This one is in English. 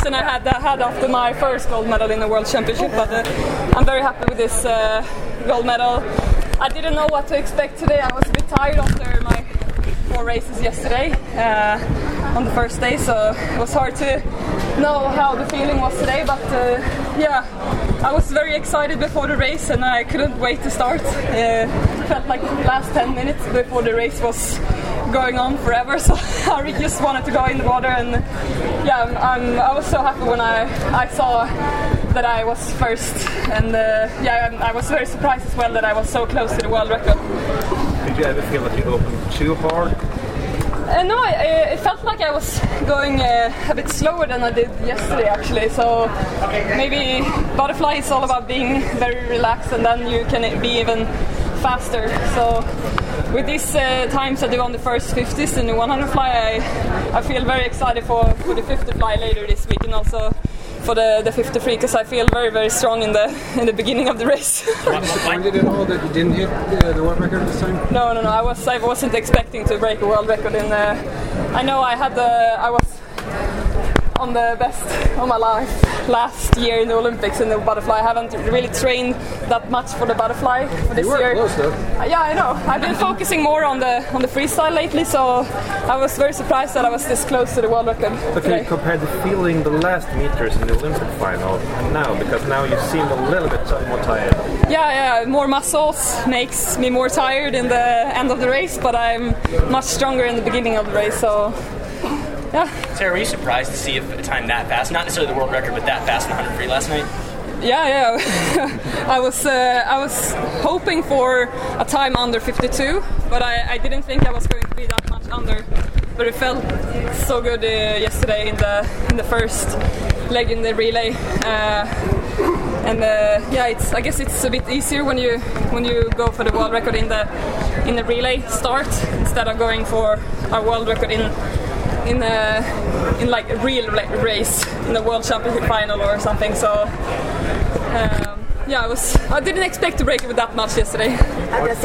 than I had after my first gold medal in the World Championship, but I'm very happy with this gold medal. I didn't know what to expect today. I was a bit tired after my 4 races yesterday on the first day, so it was hard to know how the feeling was today, but I was very excited before the race and I couldn't wait to start. Felt like the last 10 minutes before the race was going on forever, so I just wanted to go in the water, and I was so happy when I saw that I was first, and I was very surprised as well that I was so close to the world record. Did you ever feel like you opened too hard? No, it felt like I was going a bit slower than I did yesterday actually, so maybe butterfly is all about being very relaxed and then you can be even faster. So with these times I do on the first 50s in the 100 fly, I feel very excited for the 50 fly later this week, and also for the 53, because I feel very, very strong in the beginning of the race. Did you know that you didn't hit the world record this time? No, I wasn't expecting to break a world record in the. I know I was on the best of my life last year in the Olympics in the butterfly. I haven't really trained that much for the butterfly for this year. Close, though. Yeah, I know. I've been focusing more on the freestyle lately, so I was very surprised that I was this close to the world record. But can you compare the feeling the last meters in the Olympic final and now? Because now you seem a little bit more tired. Yeah, more muscles makes me more tired in the end of the race, but I'm much stronger in the beginning of the race, so yeah. Sarah, were you surprised to see a time that fast? Not necessarily the world record, but that fast in 100 free last night? Yeah. I was hoping for a time under 52, but I didn't think I was going to be that much under. But it felt so good yesterday in the first leg in the relay. I guess it's a bit easier when you go for the world record in the relay start instead of going for a world record in like a real race in the World Championship final or something. So I didn't expect to break it with that much yesterday.